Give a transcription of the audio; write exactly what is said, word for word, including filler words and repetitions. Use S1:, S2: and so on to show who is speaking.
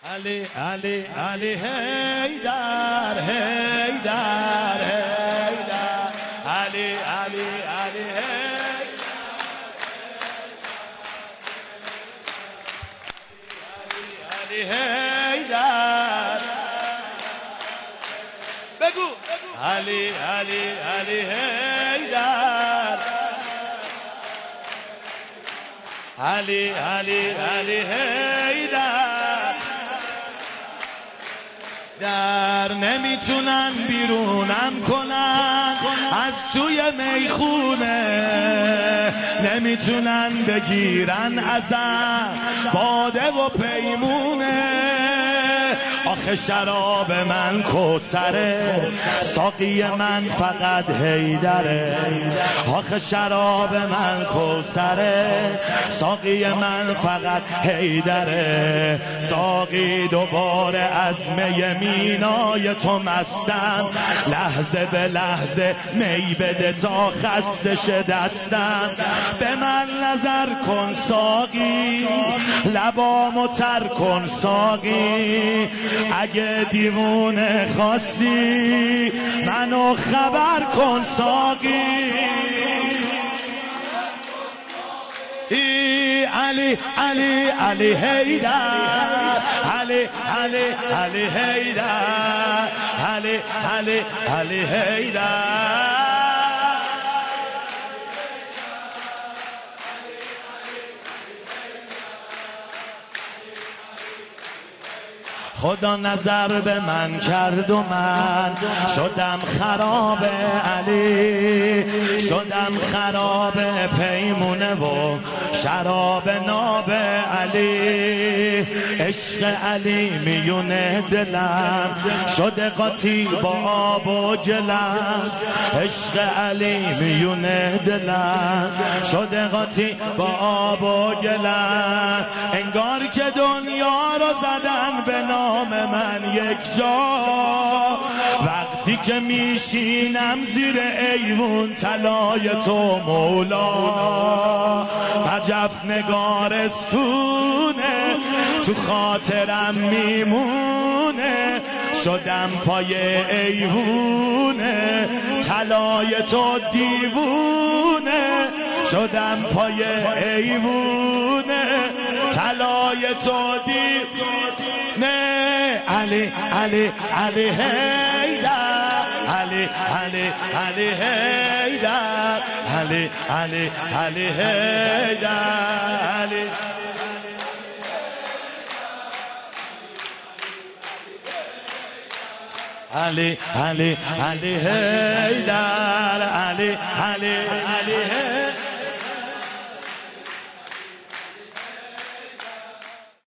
S1: علی علی علی حیدر حیدر حیدر علی علی علی علی حیدر بگو علی علی علی حیدر علی علی علی حیدر در نمیتونن بیرونم کنن از توی میخونه، نمیتونن بگیرن ازم باده و پیمونه. آخه شراب من کوثره، ساقی من فقط حیدره. آخه شراب من کوثره، ساقی من فقط حیدره. ساقی دوباره از می مینای تو مستم، لحظه به لحظه می بده تا خسته شه دستم. به من نظر کن ساقی، لبامو تر کن ساقی. اگه دیوونه خواستی منو خبر کن ساقی. علی علی علی حیدر علی علی علی حیدر علی علی علی حیدر. خدا نظر به من کرد و من شدم خراب علی، شدم خراب پیمونه و شراب ناب علی. عشق علی میونه دلم شده قاطی با آب و گلم. عشق علی میونه دلم شده قاطی با آب و گلم. انگار که دنیا رو زدن به نام من یک جا، وقتی که میشینم زیر ایوون طلای تو مولا. عجب نگارستونه تو خاطرم میمونه، شدم پای ایوونه طلای تو دیوونه. شدم پای ایوونه طلای تو دیوونه. علی علی علی حیدر علی علی علی حیدر علی علی علی حیدر علی علی علی علی حیدر علی علی